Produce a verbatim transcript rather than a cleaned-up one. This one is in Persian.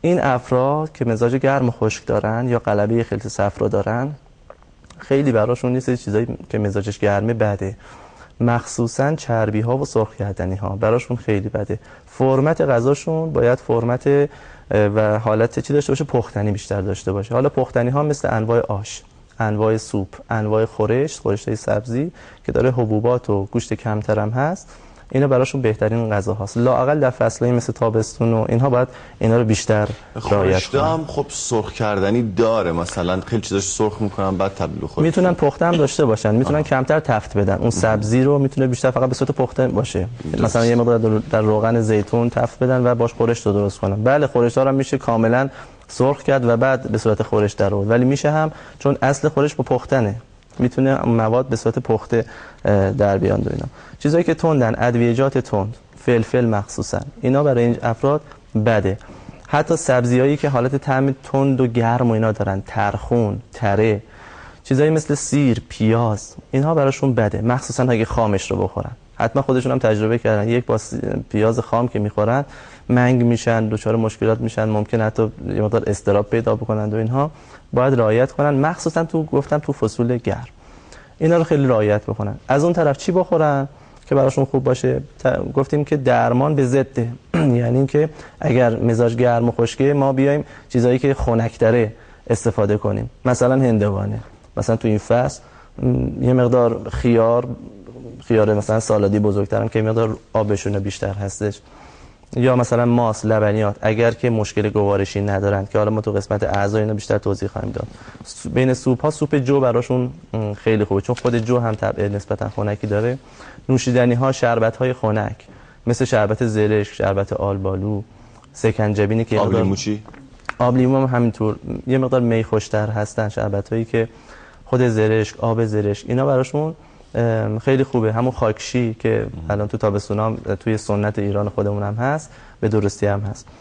این افراد که مزاج گرم و خشک دارن یا غلبه خلط صفرا دارن، خیلی براشون نیست چیزایی که مزاجش گرمه بده، مخصوصا چربی ها و سرخ کردنی ها براشون خیلی بده. فرمت غذاشون باید فرمت و حالت چی داشته باشه؟ پختنی بیشتر داشته باشه. حالا پختنی ها مثل انواع آش، انواع سوپ، انواع خورش، خورش‌های سبزی که داره حبوبات و گوشت کمتر هم هست، اینا براشون بهترین غذا هاست. لااقل در فصلایی مثل تابستون و اینها باید اینا رو بیشتر رعایت کنن. هم خب سرخ کردنی داره، مثلا خیلی چیزاش سرخ میکنن بعد تبدیل به خورش میتونن پخته هم داشته باشن، میتونن آه. کمتر تفت بدن. اون سبزی رو میتونه بیشتر فقط به صورت پخته باشه، مثلا یه مقدار در روغن زیتون تفت بدن و باش خورش رو درست کنن. بله خورش ها هم میشه کاملا سرخ کرد و بعد به صورت خورش در آورد، ولی میشه هم، چون اصل خورش با پختنه، میتونه مواد به صورت پخته در بیان و اینا. چیزایی که تندن، ادویه‌جات تند، فلفل مخصوصا، اینا برای این افراد بده. حتی سبزیایی که حالت طعم تند و گرم و اینا دارن، ترخون، تره، چیزایی مثل سیر، پیاز، اینها براشون بده، مخصوصا اگه خامش رو بخورن. حتما خودشون هم تجربه کردن، یک با پیاز خام که میخورن منگ میشن، دچار مشکلات میشن، ممکن حتی یه مقدار اضطراب پیدا بکنن و اینها. باید رعایت کنن، مخصوصا تو گفتم تو فصول گرم اینا رو خیلی رعایت بکنن. از اون طرف چی بخورن که براشون خوب باشه؟ گفتیم که درمان به ضد یعنی اینکه اگر مزاج گرم و خشکه ما بیایم چیزایی که خنک‌تره استفاده کنیم، مثلا هندوانه، مثلا تو این فصل یه مقدار خیار، خیار مثلا سالادی بزرگترم که مقدار آبشون بیشتر هستش، یا مثلا ماست، لبنیات، اگر که مشکل گوارشی ندارن که حالا ما تو قسمت اعضا اینا بیشتر توضیح خواهیم داد. بین سوپ ها سوپ جو براشون خیلی خوبه، چون خود جو هم طبع نسبتا خنکی داره. نوشیدنی ها، شربت های خنک مثل شربت زرشک، شربت آلبالو، سکنجبینی که آب لیمو چی؟ آب لیمو هم همینطور یه مقدار می خوشتر هستن، شربت هایی که خود زرشک، آب زرشک، اینا براشون خیلی خوبه. همون خاکشی که الان تو تابستون هم توی سنت ایران خودمون هم هست، به درستی هم هست.